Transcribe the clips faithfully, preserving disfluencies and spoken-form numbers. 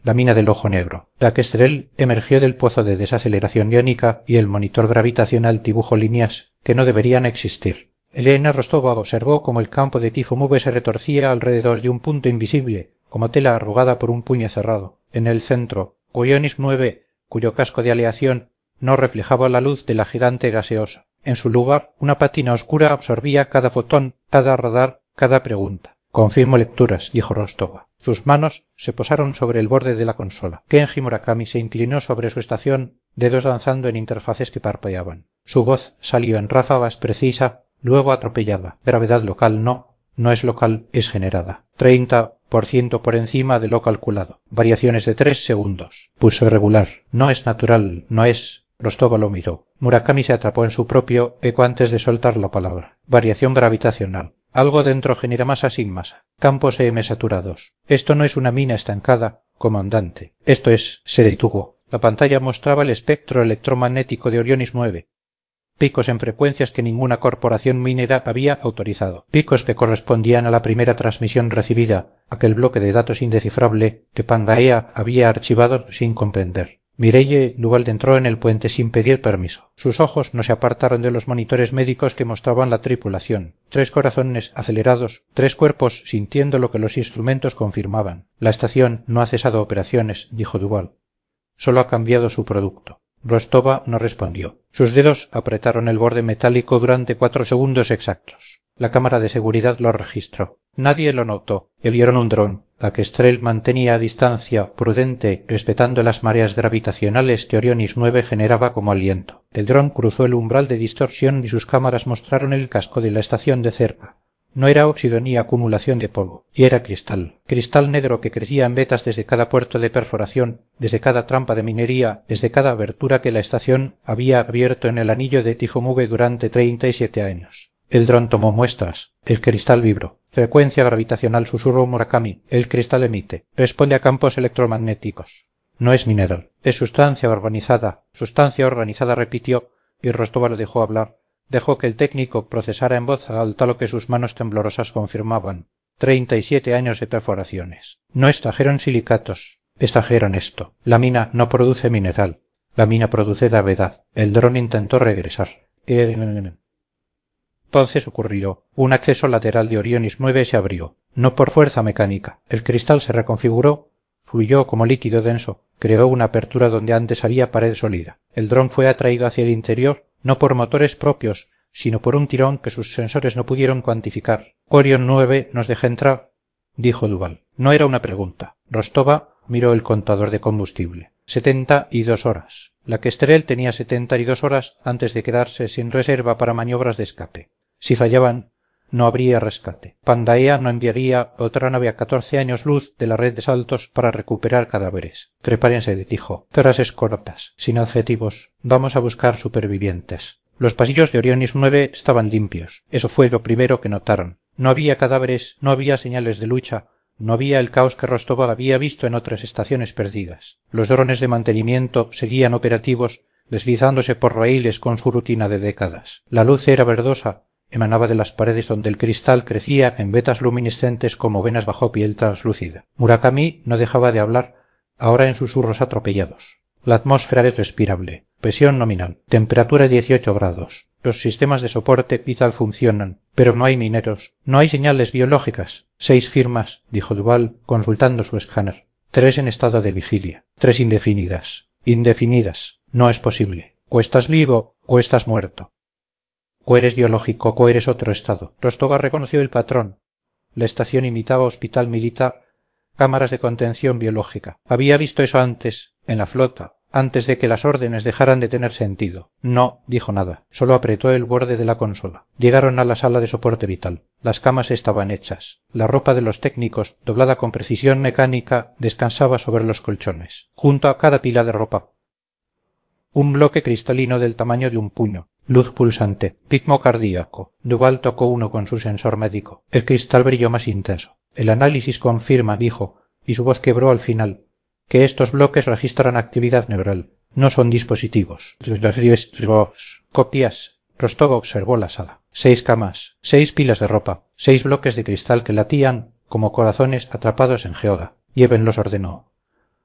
la mina del ojo negro. La Kestrel emergió del pozo de desaceleración iónica y el monitor gravitacional dibujó líneas que no deberían existir. Elena Rostova observó cómo el campo de tifo move se retorcía alrededor de un punto invisible, como tela arrugada por un puño cerrado. En el centro, Orionis nueve, cuyo casco de aleación no reflejaba la luz de la gigante gaseosa. En su lugar, una pátina oscura absorbía cada fotón, cada radar, cada pregunta. Confirmo lecturas, dijo Rostova. Sus manos se posaron sobre el borde de la consola. Kenji Murakami se inclinó sobre su estación, dedos danzando en interfaces que parpadeaban. Su voz salió en ráfagas precisa, luego atropellada. Gravedad local no, no es local, es generada. treinta por ciento por encima de lo calculado. Variaciones de tres segundos. Pulso irregular. No es natural, no es... Rostova lo miró. Murakami se atrapó en su propio eco antes de soltar la palabra. Variación gravitacional. Algo dentro genera masa sin masa. Campos E M saturados. Esto no es una mina estancada, comandante. Esto es... Se detuvo. La pantalla mostraba el espectro electromagnético de Orionis nueve. Picos en frecuencias que ninguna corporación minera había autorizado. Picos que correspondían a la primera transmisión recibida, aquel bloque de datos indescifrable que Pangaea había archivado sin comprender. Mireille Duval entró en el puente sin pedir permiso. Sus ojos no se apartaron de los monitores médicos que mostraban la tripulación. Tres corazones acelerados, tres cuerpos sintiendo lo que los instrumentos confirmaban. La estación no ha cesado operaciones, dijo Duval. Solo ha cambiado su producto. Rostova no respondió. Sus dedos apretaron el borde metálico durante cuatro segundos exactos. La cámara de seguridad lo registró. Nadie lo notó. Vieron un dron. La Kestrel mantenía a distancia, prudente, respetando las mareas gravitacionales que Orionis nueve generaba como aliento. El dron cruzó el umbral de distorsión y sus cámaras mostraron el casco de la estación de cerca. No era óxido ni acumulación de polvo, y era cristal. Cristal negro que crecía en vetas desde cada puerto de perforación, desde cada trampa de minería, desde cada abertura que la estación había abierto en el anillo de Tifo-Move durante treinta y siete años. El dron tomó muestras. El cristal vibró. Frecuencia gravitacional, susurró Murakami. El cristal emite. Responde a campos electromagnéticos. No es mineral. Es sustancia organizada. Sustancia organizada, repitió, y Rostova lo dejó hablar. Dejó que el técnico procesara en voz alta lo que sus manos temblorosas confirmaban. Treinta y siete años de perforaciones. No extrajeron silicatos. Extrajeron esto. La mina no produce mineral. La mina produce gravedad. El dron intentó regresar. Entonces ocurrió. Un acceso lateral de Orionis nueve se abrió. No por fuerza mecánica. El cristal se reconfiguró, fluyó como líquido denso, creó una apertura donde antes había pared sólida. El dron fue atraído hacia el interior, no por motores propios, sino por un tirón que sus sensores no pudieron cuantificar. Orion nueve nos deja entrar, dijo Duval. No era una pregunta. Rostova miró el contador de combustible. Setenta y dos horas. La Kestrel tenía setenta y dos horas antes de quedarse sin reserva para maniobras de escape. Si fallaban, no habría rescate. Pangaea no enviaría otra nave a catorce años luz de la red de saltos para recuperar cadáveres. Prepárense, dijo. Frases cortas, sin adjetivos. Vamos a buscar supervivientes. Los pasillos de Orionis nueve estaban limpios. Eso fue lo primero que notaron. No había cadáveres, no había señales de lucha, no había el caos que Rostova había visto en otras estaciones perdidas. Los drones de mantenimiento seguían operativos, deslizándose por raíles con su rutina de décadas. La luz era verdosa, emanaba de las paredes donde el cristal crecía en vetas luminiscentes como venas bajo piel translúcida. Murakami no dejaba de hablar, ahora en susurros atropellados. La atmósfera es respirable. Presión nominal. Temperatura dieciocho grados. Los sistemas de soporte vital funcionan, pero no hay mineros. No hay señales biológicas. Seis firmas, dijo Duval, consultando su escáner. Tres en estado de vigilia. Tres indefinidas. Indefinidas. No es posible. O estás vivo o estás muerto. O eres biológico o eres otro estado. Rostova reconoció el patrón. La estación imitaba hospital militar, cámaras de contención biológica. Había visto eso antes, en la flota, antes de que las órdenes dejaran de tener sentido. No dijo nada, solo apretó el borde de la consola. Llegaron a la sala de soporte vital. Las camas estaban hechas. La ropa de los técnicos, doblada con precisión mecánica, descansaba sobre los colchones. Junto a cada pila de ropa, un bloque cristalino del tamaño de un puño. Luz pulsante. Ritmo cardíaco. Duval tocó uno con su sensor médico. El cristal brilló más intenso. El análisis confirma, dijo, y su voz quebró al final, que estos bloques registran actividad neural. No son dispositivos. Copias. Rostova observó la sala. Seis camas, seis pilas de ropa, seis bloques de cristal que latían como corazones atrapados en geoda. Llévenlos, ordenó.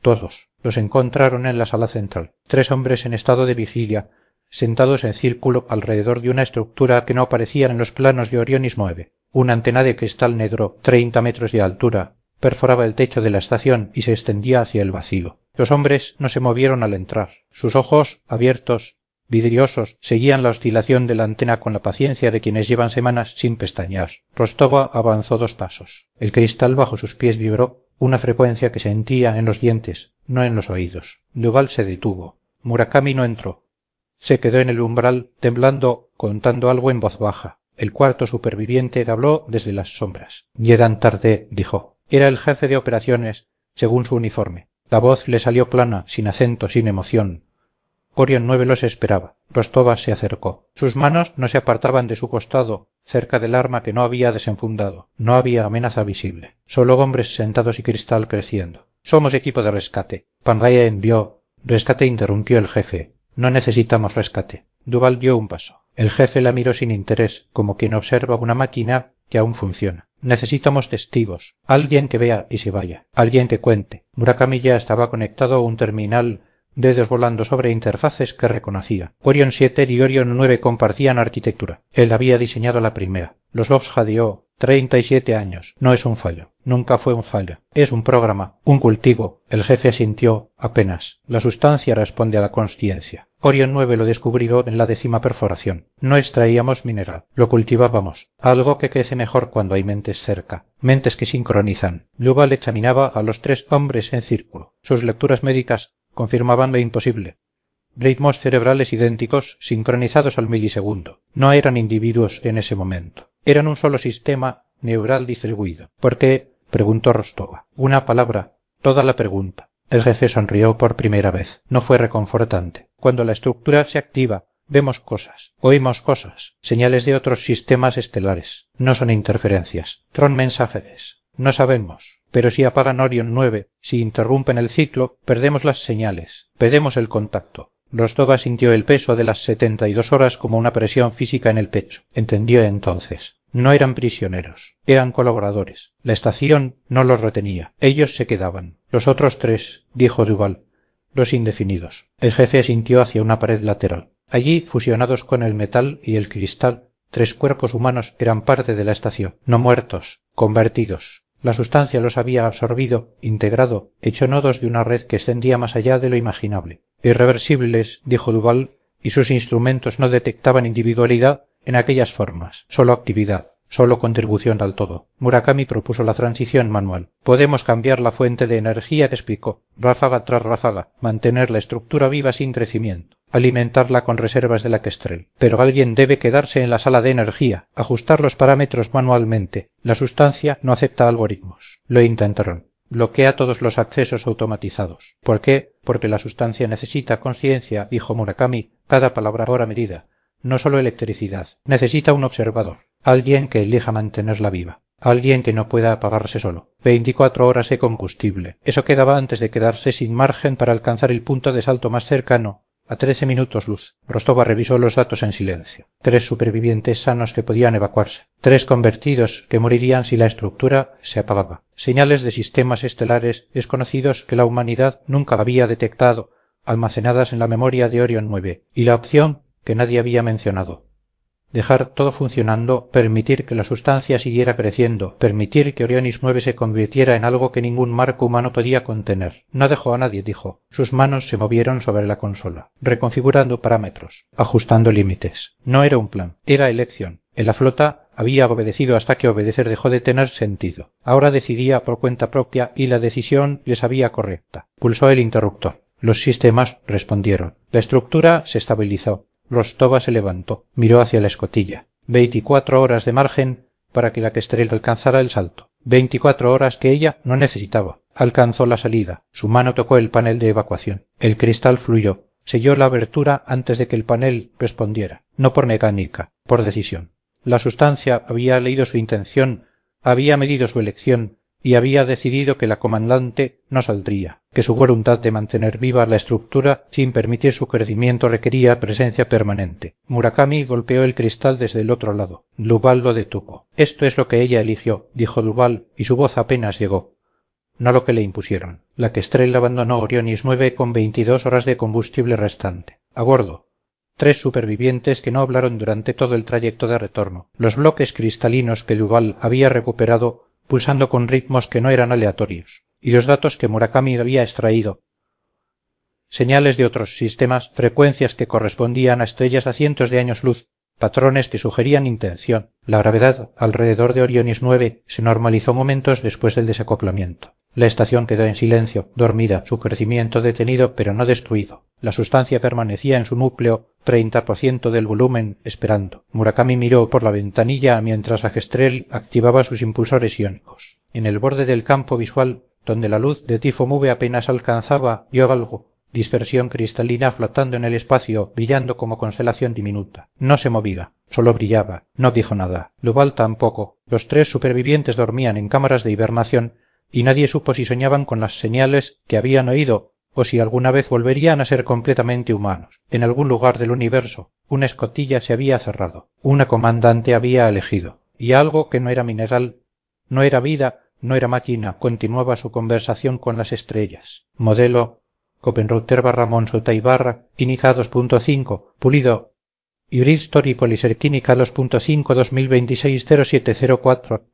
todos. Los encontraron en la sala central. Tres hombres en estado de vigilia, sentados en círculo alrededor de una estructura que no aparecía en los planos de Orionis nueve. Una antena de cristal negro, treinta metros de altura, perforaba el techo de la estación y se extendía hacia el vacío. Los hombres no se movieron al entrar. Sus ojos, abiertos, vidriosos, seguían la oscilación de la antena con la paciencia de quienes llevan semanas sin pestañear. Rostova avanzó dos pasos. El cristal bajo sus pies vibró, una frecuencia que sentía en los dientes, no en los oídos. Duval se detuvo. Murakami no entró. Se quedó en el umbral, temblando, contando algo en voz baja. El cuarto superviviente habló desde las sombras. «Llegan tarde», dijo. Era el jefe de operaciones, según su uniforme. La voz le salió plana, sin acento, sin emoción. Orion nueve los esperaba. Rostova se acercó. Sus manos no se apartaban de su costado, cerca del arma que no había desenfundado. No había amenaza visible. Solo hombres sentados y cristal creciendo. «Somos equipo de rescate. Pangaya envió...» «Rescate», interrumpió el jefe. «No necesitamos rescate». Duval dio un paso. El jefe la miró sin interés, como quien observa una máquina que aún funciona. «Necesitamos testigos. Alguien que vea y se vaya. Alguien que cuente». Murakami ya estaba conectado a un terminal, dedos volando sobre interfaces que reconocía. Orion siete y Orion nueve compartían arquitectura. Él había diseñado la primera. Los Ops jadeó. treinta y siete años. No es un fallo. Nunca fue un fallo. Es un programa, un cultivo. El jefe asintió apenas. La sustancia responde a la consciencia. Orion nueve lo descubrió en la décima perforación. No extraíamos mineral. Lo cultivábamos. Algo que crece mejor cuando hay mentes cerca. Mentes que sincronizan. Duval examinaba a los tres hombres en círculo. Sus lecturas médicas confirmaban lo imposible. Ritmos cerebrales idénticos, sincronizados al milisegundo. No eran individuos en ese momento. Eran un solo sistema neural distribuido. ¿Por qué?, preguntó Rostova. Una palabra, toda la pregunta. El jefe sonrió por primera vez. No fue reconfortante. Cuando la estructura se activa, vemos cosas, oímos cosas, señales de otros sistemas estelares. No son interferencias, son mensajes. No sabemos. Pero si apagan Orion nueve, si interrumpen el ciclo, perdemos las señales, perdemos el contacto. Rostova sintió el peso de las setenta y dos horas como una presión física en el pecho. Entendió entonces. No eran prisioneros, eran colaboradores. La estación no los retenía. Ellos se quedaban. Los otros tres, dijo Duval, los indefinidos. El jefe asintió hacia una pared lateral. Allí, fusionados con el metal y el cristal, tres cuerpos humanos eran parte de la estación. No muertos, convertidos. La sustancia los había absorbido, integrado, hecho nodos de una red que extendía más allá de lo imaginable. Irreversibles, dijo Duval, y sus instrumentos no detectaban individualidad en aquellas formas, solo actividad, solo contribución al todo. Murakami propuso la transición manual. Podemos cambiar la fuente de energía, explicó, ráfaga tras ráfaga, mantener la estructura viva sin crecimiento, alimentarla con reservas de la Kestrel. Pero alguien debe quedarse en la sala de energía, ajustar los parámetros manualmente. La sustancia no acepta algoritmos. Lo intentaron. Bloquea todos los accesos automatizados. ¿Por qué? Porque la sustancia necesita conciencia, dijo Murakami, cada palabra hora medida. No solo electricidad. Necesita un observador. Alguien que elija mantenerla viva. Alguien que no pueda apagarse solo. veinticuatro horas de combustible. Eso quedaba antes de quedarse sin margen para alcanzar el punto de salto más cercano, a trece minutos luz. Rostova revisó los datos en silencio. Tres supervivientes sanos que podían evacuarse. Tres convertidos que morirían si la estructura se apagaba. Señales de sistemas estelares desconocidos que la humanidad nunca había detectado, almacenadas en la memoria de Orion nueve. Y la opción que nadie había mencionado. Dejar todo funcionando, permitir que la sustancia siguiera creciendo, permitir que Orionis nueve se convirtiera en algo que ningún marco humano podía contener. No dejó a nadie, dijo. Sus manos se movieron sobre la consola, reconfigurando parámetros, ajustando límites. No era un plan, era elección. En la flota había obedecido hasta que obedecer dejó de tener sentido. Ahora decidía por cuenta propia y la decisión le sabía correcta. Pulsó el interruptor. Los sistemas respondieron. La estructura se estabilizó. Rostova se levantó, miró hacia la escotilla. Veinticuatro horas de margen para que la Kestrel alcanzara el salto. Veinticuatro horas que ella no necesitaba. Alcanzó la salida. Su mano tocó el panel de evacuación. El cristal fluyó. Selló la abertura antes de que el panel respondiera. No por mecánica, por decisión. La sustancia había leído su intención, había medido su elección y había decidido que la comandante no saldría, que su voluntad de mantener viva la estructura sin permitir su crecimiento requería presencia permanente. Murakami golpeó el cristal desde el otro lado. Duval lo detuvo. Esto es lo que ella eligió, dijo Duval, y su voz apenas llegó. no lo que le impusieron. La Kestrel abandonó Orionis nueve con veintidós horas de combustible restante. A bordo, tres supervivientes que no hablaron durante todo el trayecto de retorno. Los bloques cristalinos que Duval había recuperado pulsando con ritmos que no eran aleatorios. Y los datos que Murakami había extraído. Señales de otros sistemas, frecuencias que correspondían a estrellas a cientos de años luz, patrones que sugerían intención. La gravedad alrededor de Orionis nueve se normalizó momentos después del desacoplamiento. La estación quedó en silencio, dormida, su crecimiento detenido pero no destruido. La sustancia permanecía en su núcleo, treinta por ciento del volumen, esperando. Murakami miró por la ventanilla mientras la Kestrel activaba sus impulsores iónicos. En el borde del campo visual, donde la luz de Tifo Mube apenas alcanzaba, vio algo. Dispersión cristalina flotando en el espacio, brillando como constelación diminuta. No se movía, solo brillaba. No dijo nada. Duval tampoco. Los tres supervivientes dormían en cámaras de hibernación y nadie supo si soñaban con las señales que habían oído o si alguna vez volverían a ser completamente humanos. En algún lugar del universo, una escotilla se había cerrado. Una comandante había elegido. Y algo que no era mineral, no era vida, no era máquina, continuaba su conversación con las estrellas. Modelo Copenrouter barra Monsutai barra Inica dos punto cinco, pulido Uristory Polyser Química dos punto cinco dos mil veintiséis cero siete cero cuatro